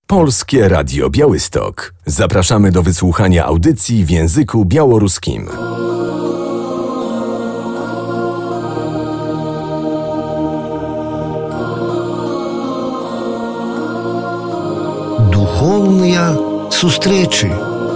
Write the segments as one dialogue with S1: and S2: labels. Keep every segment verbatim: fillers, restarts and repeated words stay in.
S1: Polskie Radio Białystok. Zapraszamy do wysłuchania audycji w języku białoruskim.
S2: Духовные встречи.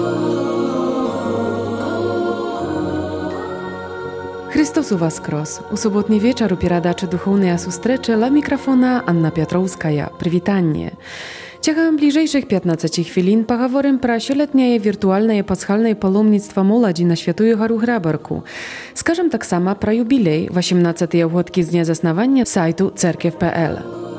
S3: Христос воскрес! У суботний вечер у передачи «Духовные встречи» ла микрофона Anna Piotrowskaja. Привитание! Ciechem bliżejszych piętnastu chwilin poговорим про щолетнее wirtualne paschalne паломництво молоді на Świętую Гору Грабарку. Скажем так само про юбилей osiemnastej угодки з дня заснування сайту cerkiew kropka p l.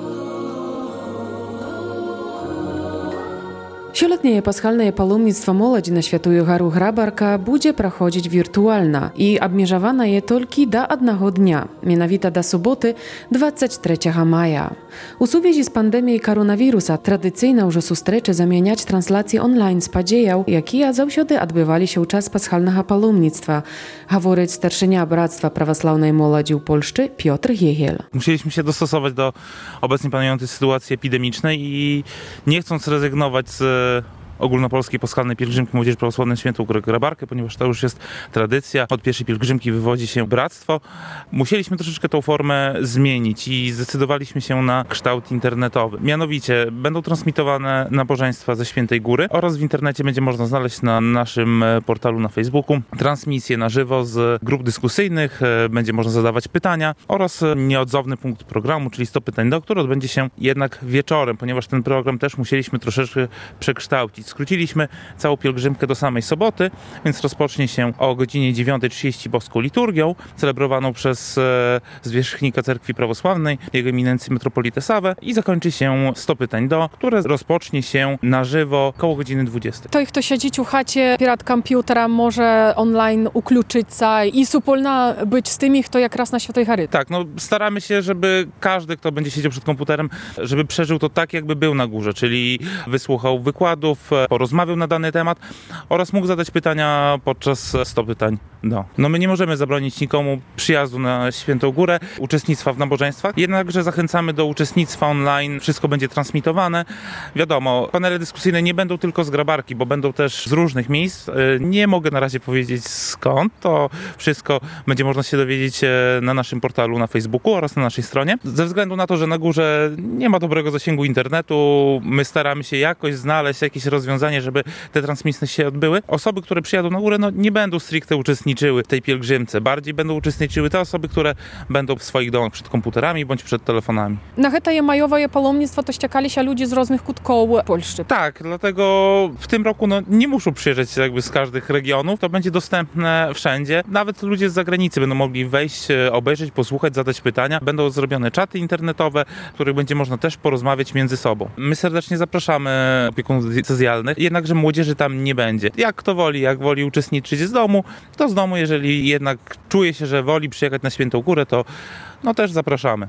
S3: Щолетнее paschalne паломництво молоді на Świętую Гору Грабарка będzie проходить wirtualna i обмежовано je tylko do одного dnia, mianowicie do soboty dwudziestego trzeciego maja. U związku z pandemią koronawirusa tradycyjne już zustrecze zamieniać translacje online z podziejów, jakie zawsze odbywali się czas paschalnego palomnictwa, говорить starszynia Bractwa Prawosławnej Młodzi w Polsce Piotr Jegiel.
S4: Musieliśmy się dostosować do obecnie panującej sytuacji epidemicznej i nie chcąc rezygnować z ogólnopolskiej paschalnej pielgrzymki Młodzieży Prawosławnej Świętą Górę Grabarkę, ponieważ to już jest tradycja. Od pierwszej pielgrzymki wywodzi się bractwo. Musieliśmy troszeczkę tą formę zmienić i zdecydowaliśmy się na kształt internetowy. Mianowicie będą transmitowane nabożeństwa ze Świętej Góry oraz w internecie będzie można znaleźć na naszym portalu na Facebooku transmisje na żywo z grup dyskusyjnych, będzie można zadawać pytania oraz nieodzowny punkt programu, czyli sto pytań do, który odbędzie się jednak wieczorem, ponieważ ten program też musieliśmy troszeczkę przekształcić. Skróciliśmy całą pielgrzymkę do samej soboty, więc rozpocznie się o godzinie dziewiątej trzydzieści boską liturgią, celebrowaną przez e, zwierzchnika Cerkwi Prawosławnej, jego eminencję metropolitę Sawę i zakończy się sto pytań do, które rozpocznie się na żywo koło godziny dwudziestej.
S5: Той, хто сидить у хаті перед комп'ютером, може онлайн uключитися і супольно być z tymi, kto якраз на Świętej Горі.
S4: Tak, no staramy się, żeby każdy, kto będzie siedział przed komputerem, żeby przeżył to tak, jakby był na górze, czyli wysłuchał wykładów, porozmawiał na dany temat oraz mógł zadać pytania podczas sto pytań do. No my nie możemy zabronić nikomu przyjazdu na Świętą Górę, uczestnictwa w nabożeństwach, jednakże zachęcamy do uczestnictwa online, wszystko będzie transmitowane. Wiadomo, panele dyskusyjne nie będą tylko z Grabarki, bo będą też z różnych miejsc. Nie mogę na razie powiedzieć skąd, to wszystko będzie można się dowiedzieć na naszym portalu na Facebooku oraz na naszej stronie. Ze względu na to, że na górze nie ma dobrego zasięgu internetu, my staramy się jakoś znaleźć jakieś rozwiązanie, żeby te transmisje się odbyły. Osoby, które przyjadą na górę, no nie będą stricte uczestniczyły w tej pielgrzymce. Bardziej będą uczestniczyły te osoby, które będą w swoich domach przed komputerami bądź przed telefonami.
S5: На гэта маёвае паломніцтва то сцякаліся людзі з розных куткоў Польшчы.
S4: Tak, dlatego w tym roku no, nie muszą przyjeżdżać jakby z każdych regionów. To będzie dostępne wszędzie. Nawet ludzie z zagranicy będą mogli wejść, obejrzeć, posłuchać, zadać pytania. Będą zrobione czaty internetowe, w których będzie można też porozmawiać między sobą. My serdecznie zapraszamy opiekunów diecezjalnych, jednakże młodzieży tam nie będzie. Jak kto woli, jak woli uczestniczyć z domu, to z domu, jeżeli jednak czuje się, że woli przyjechać na Świętą Górę, to no też zapraszamy.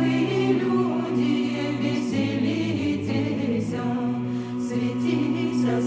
S6: Светились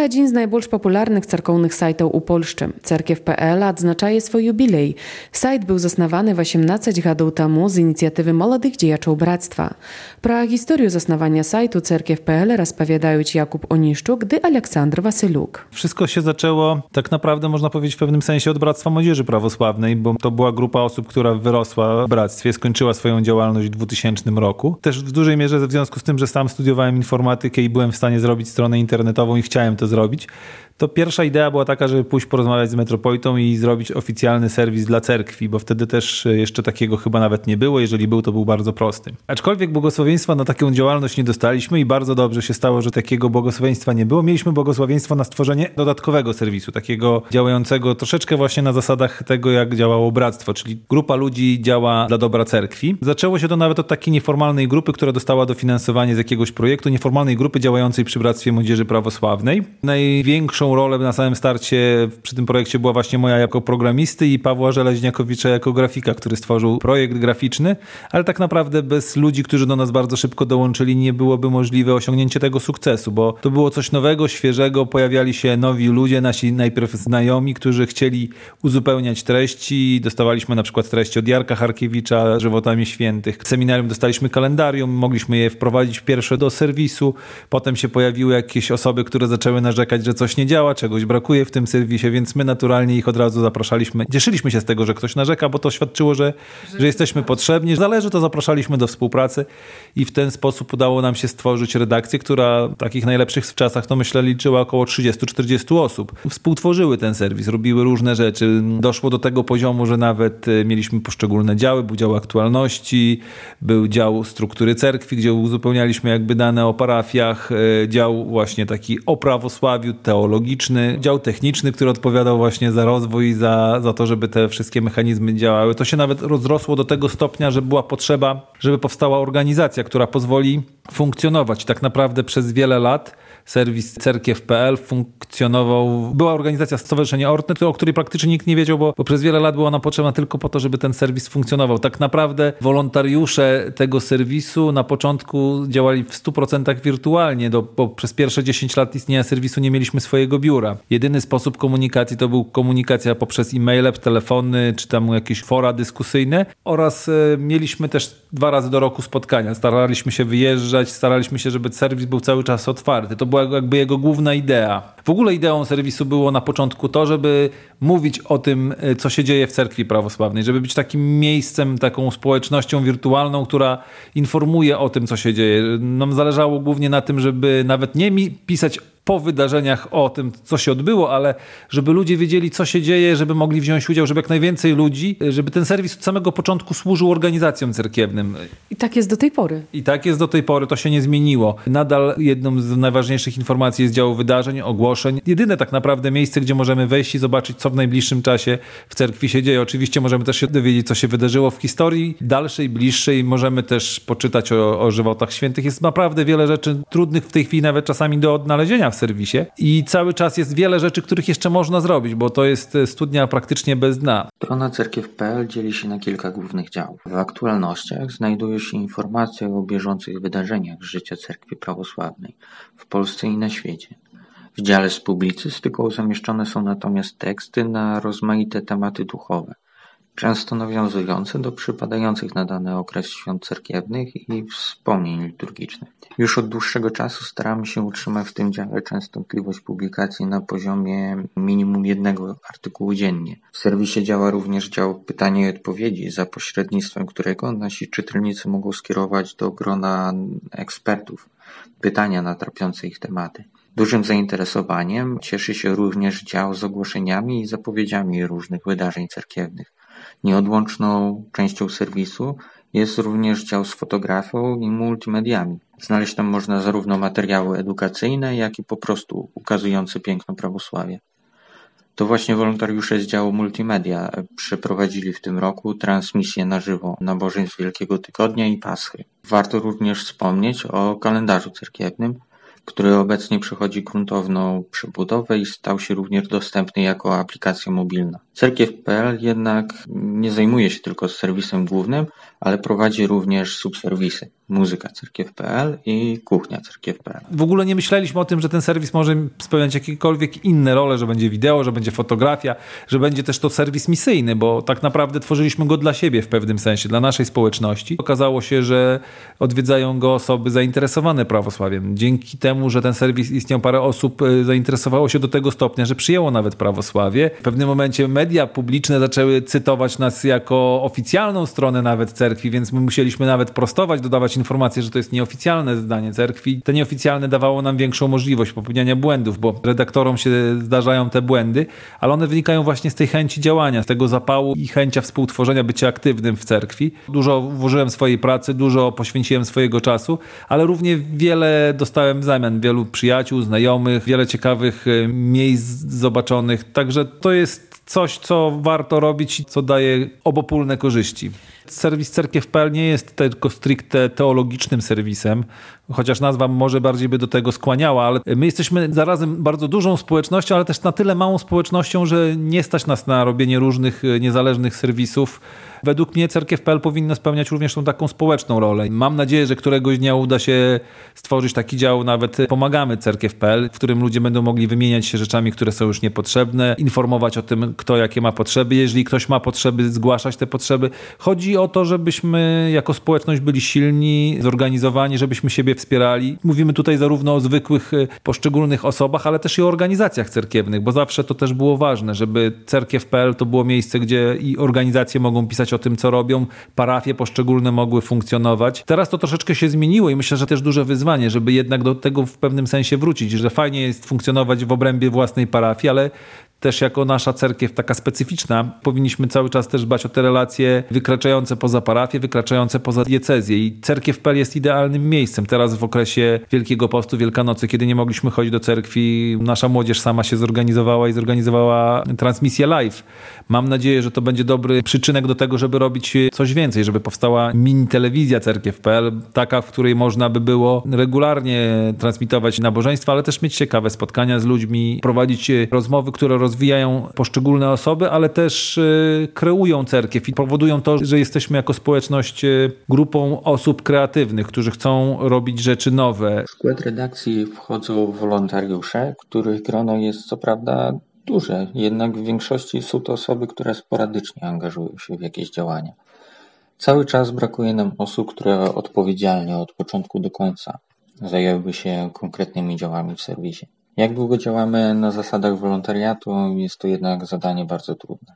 S3: jeden z najbardziej popularnych cerkownych sajtów u Polsce. Cerkiew kropka pe el odznacza swój jubilej. Sajt był zasnowany osiemnaście lat temu z inicjatywy młodych działaczy Bractwa. Pro historię zasnowania sajtu cerkiew kropka pe el rozpowiadają Jakub Oniszczuk, gdy Aleksandr Wasyluk.
S6: Wszystko się zaczęło tak naprawdę, można powiedzieć, w pewnym sensie od Bractwa Młodzieży Prawosławnej, bo to była grupa osób, która wyrosła w bractwie, skończyła swoją działalność w dwutysięcznym roku. Też w dużej mierze w związku z tym, że sam studiowałem informatykę i byłem w stanie zrobić stronę internetową i chciałem to zrobić, to pierwsza idea była taka, żeby pójść porozmawiać z metropolitą i zrobić oficjalny serwis dla cerkwi, bo wtedy też jeszcze takiego chyba nawet nie było. Jeżeli był, to był bardzo prosty. Aczkolwiek błogosławieństwa na taką działalność nie dostaliśmy i bardzo dobrze się stało, że takiego błogosławieństwa nie było. Mieliśmy błogosławieństwo na stworzenie dodatkowego serwisu, takiego działającego troszeczkę właśnie na zasadach tego, jak działało bractwo, czyli grupa ludzi działa dla dobra cerkwi. Zaczęło się to nawet od takiej nieformalnej grupy, która dostała dofinansowanie z jakiegoś projektu, nieformalnej grupy działającej przy Bractwie Młodzieży Prawosławnej. Największą rolę na samym starcie przy tym projekcie była właśnie moja jako programisty i Pawła Żeleźniakowicza jako grafika, który stworzył projekt graficzny, ale tak naprawdę bez ludzi, którzy do nas bardzo szybko dołączyli, nie byłoby możliwe osiągnięcie tego sukcesu, bo to było coś nowego, świeżego, pojawiali się nowi ludzie, nasi najpierw znajomi, którzy chcieli uzupełniać treści. Dostawaliśmy na przykład treści od Jarka Harkiewicza, Żywotami Świętych. W seminarium dostaliśmy kalendarium, mogliśmy je wprowadzić pierwsze do serwisu, potem się pojawiły jakieś osoby, które zaczęły narzekać, że coś nie działa, czegoś brakuje w tym serwisie, więc my naturalnie ich od razu zapraszaliśmy. Cieszyliśmy się z tego, że ktoś narzeka, bo to świadczyło, że, że jesteśmy potrzebni. Zależy, to zapraszaliśmy do współpracy i w ten sposób udało nam się stworzyć redakcję, która w takich najlepszych czasach, to myślę, liczyła około trzydzieści czterdzieści osób. Współtworzyły ten serwis, robiły różne rzeczy. Doszło do tego poziomu, że nawet mieliśmy poszczególne działy. Był dział aktualności, był dział struktury cerkwi, gdzie uzupełnialiśmy jakby dane o parafiach, dział właśnie taki o prawosławiu, teologiczny, dział techniczny, który odpowiadał właśnie za rozwój, za, za to, żeby te wszystkie mechanizmy działały. To się nawet rozrosło do tego stopnia, że była potrzeba, żeby powstała organizacja, która pozwoli funkcjonować. Tak naprawdę przez wiele lat serwis cerkiew kropka pe el funkcjonował. Była organizacja Stowarzyszenie Ortnet, o której praktycznie nikt nie wiedział, bo, bo przez wiele lat była ona potrzebna tylko po to, żeby ten serwis funkcjonował. Tak naprawdę wolontariusze tego serwisu na początku działali w stu procentach wirtualnie, do, bo przez pierwsze dziesięć lat istnienia serwisu nie mieliśmy swojego biura. Jedyny sposób komunikacji to był komunikacja poprzez e-maile, telefony, czy tam jakieś fora dyskusyjne oraz y, mieliśmy też dwa razy do roku spotkania. Staraliśmy się wyjeżdżać, staraliśmy się, żeby serwis był cały czas otwarty. To była jakby jego główna idea. W ogóle ideą serwisu było na początku to, żeby mówić o tym, co się dzieje w cerkwi prawosławnej, żeby być takim miejscem, taką społecznością wirtualną, która informuje o tym, co się dzieje. Nam zależało głównie na tym, żeby nawet nie mi pisać po wydarzeniach o tym, co się odbyło, ale żeby ludzie wiedzieli, co się dzieje, żeby mogli wziąć udział, żeby jak najwięcej ludzi, żeby ten serwis od samego początku służył organizacjom cerkiewnym.
S3: I tak jest do tej pory.
S6: I tak jest do tej pory, to się nie zmieniło. Nadal jedną z najważniejszych informacji jest dział wydarzeń, ogłoszeń. Jedyne tak naprawdę miejsce, gdzie możemy wejść i zobaczyć, co w najbliższym czasie w cerkwi się dzieje. Oczywiście możemy też się dowiedzieć, co się wydarzyło w historii dalszej, bliższej. Możemy też poczytać o, o żywotach świętych. Jest naprawdę wiele rzeczy trudnych w tej chwili nawet czasami do odnalezienia w serwisie i cały czas jest wiele rzeczy, których jeszcze można zrobić, bo to jest studnia praktycznie bez dna.
S7: Strona cerkiew kropka pe el dzieli się na kilka głównych działów. W aktualnościach znajdują się informacje o bieżących wydarzeniach życia cerkwi prawosławnej w Polsce i na świecie. W dziale z publicystyką zamieszczone są natomiast teksty na rozmaite tematy duchowe, często nawiązujące do przypadających na dany okres świąt cerkiewnych i wspomnień liturgicznych. Już od dłuższego czasu staramy się utrzymać w tym dziale częstotliwość publikacji na poziomie minimum jednego artykułu dziennie. W serwisie działa również dział pytania i odpowiedzi, za pośrednictwem którego nasi czytelnicy mogą skierować do grona ekspertów pytania na trapiące ich tematy. Dużym zainteresowaniem cieszy się również dział z ogłoszeniami i zapowiedziami różnych wydarzeń cerkiewnych. Nieodłączną częścią serwisu jest również dział z fotografią i multimediami. Znaleźć tam można zarówno materiały edukacyjne, jak i po prostu ukazujące piękno prawosławia. To właśnie wolontariusze z działu multimedia przeprowadzili w tym roku transmisję na żywo nabożeństw Wielkiego Tygodnia i Paschy. Warto również wspomnieć o kalendarzu cerkiewnym, który obecnie przechodzi gruntowną przebudowę i stał się również dostępny jako aplikacja mobilna. cerkiew kropka pe el jednak nie zajmuje się tylko serwisem głównym, ale prowadzi również subserwisy. muzyka cerkiew kropka pe el i kuchnia cerkiew kropka pe el.
S6: W ogóle nie myśleliśmy o tym, że ten serwis może spełniać jakiekolwiek inne role, że będzie wideo, że będzie fotografia, że będzie też to serwis misyjny, bo tak naprawdę tworzyliśmy go dla siebie w pewnym sensie, dla naszej społeczności. Okazało się, że odwiedzają go osoby zainteresowane prawosławiem. Dzięki temu, że ten serwis istniał, parę osób zainteresowało się do tego stopnia, że przyjęło nawet prawosławie. W pewnym momencie media publiczne zaczęły cytować nas jako oficjalną stronę nawet cerkwi, więc my musieliśmy nawet prostować, dodawać informacje, że to jest nieoficjalne zdanie cerkwi. Te nieoficjalne dawało nam większą możliwość popełniania błędów, bo redaktorom się zdarzają te błędy, ale one wynikają właśnie z tej chęci działania, z tego zapału i chęcia współtworzenia, bycia aktywnym w cerkwi. Dużo włożyłem swojej pracy, dużo poświęciłem swojego czasu, ale równie wiele dostałem w zamian. Wielu przyjaciół, znajomych, wiele ciekawych miejsc zobaczonych. Także to jest coś, co warto robić i co daje obopólne korzyści. Serwis cerkiew kropka pe el nie jest tylko stricte teologicznym serwisem, chociaż nazwa może bardziej by do tego skłaniała, ale my jesteśmy zarazem bardzo dużą społecznością, ale też na tyle małą społecznością, że nie stać nas na robienie różnych niezależnych serwisów. Według mnie cerkiew kropka pe el powinno spełniać również tą taką społeczną rolę. Mam nadzieję, że któregoś dnia uda się stworzyć taki dział, nawet Pomagamy cerkiew kropka pe el, w którym ludzie będą mogli wymieniać się rzeczami, które są już niepotrzebne, informować o tym, kto jakie ma potrzeby. Jeżeli ktoś ma potrzeby, zgłaszać te potrzeby. Chodzi o to, żebyśmy jako społeczność byli silni, zorganizowani, żebyśmy siebie wspierali. Mówimy tutaj zarówno o zwykłych, poszczególnych osobach, ale też i o organizacjach cerkiewnych, bo zawsze to też było ważne, żeby cerkiew kropka pe el to było miejsce, gdzie i organizacje mogą pisać o tym, co robią, parafie poszczególne mogły funkcjonować. Teraz to troszeczkę się zmieniło i myślę, że też duże wyzwanie, żeby jednak do tego w pewnym sensie wrócić, że fajnie jest funkcjonować w obrębie własnej parafii, ale też jako nasza cerkiew taka specyficzna, powinniśmy cały czas też dbać o te relacje wykraczające poza parafię, wykraczające poza diecezję. I cerkiew kropka pe el jest idealnym miejscem. Teraz w okresie Wielkiego Postu, Wielkanocy, kiedy nie mogliśmy chodzić do cerkwi, nasza młodzież sama się zorganizowała i zorganizowała transmisję live. Mam nadzieję, że to będzie dobry przyczynek do tego, żeby robić coś więcej, żeby powstała mini telewizja cerkiew kropka pe el, taka, w której można by było regularnie transmitować nabożeństwa, ale też mieć ciekawe spotkania z ludźmi, prowadzić rozmowy, które rozwijają poszczególne osoby, ale też y, kreują cerkiew i powodują to, że jesteśmy jako społeczność y, grupą osób kreatywnych, którzy chcą robić rzeczy nowe.
S7: W skład redakcji wchodzą wolontariusze, których grono jest co prawda duże, jednak w większości są to osoby, które sporadycznie angażują się w jakieś działania. Cały czas brakuje nam osób, które odpowiedzialnie od początku do końca zajęłyby się konkretnymi działami w serwisie. Jak długo działamy na zasadach wolontariatu, jest to jednak zadanie bardzo trudne.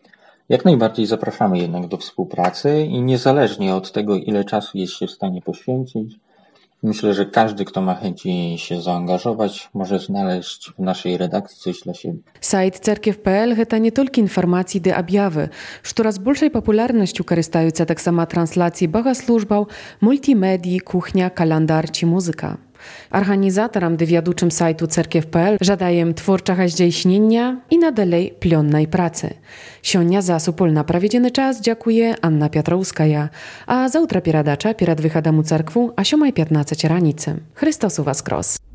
S7: Jak najbardziej zapraszamy jednak do współpracy i niezależnie od tego, ile czasu jest się w stanie poświęcić, myślę, że każdy, kto ma chęci się zaangażować, może znaleźć w naszej redakcji coś dla siebie.
S3: Сайт церкiew kropka pe el гэта не толькі інфармацыі ды аб'явы, што раз большай папулярнасцю карыстаюцца таксама трансляцыі багаслужбаў, мультимедii, kuchnia, kalendarz ці музыка. Organizatorom dy wiaduczym sajtu cerkiew kropka pe el żadajem twórczego zdziejśnienia i nadalej plionnej pracy. Sionia za supolna prawiedziony czas dziękuję Anna Piotrowskaja, a za utra pieradacza pierad wychadamu cerkwu a siomaj piętnaście ranicy. Chrystosu was kros.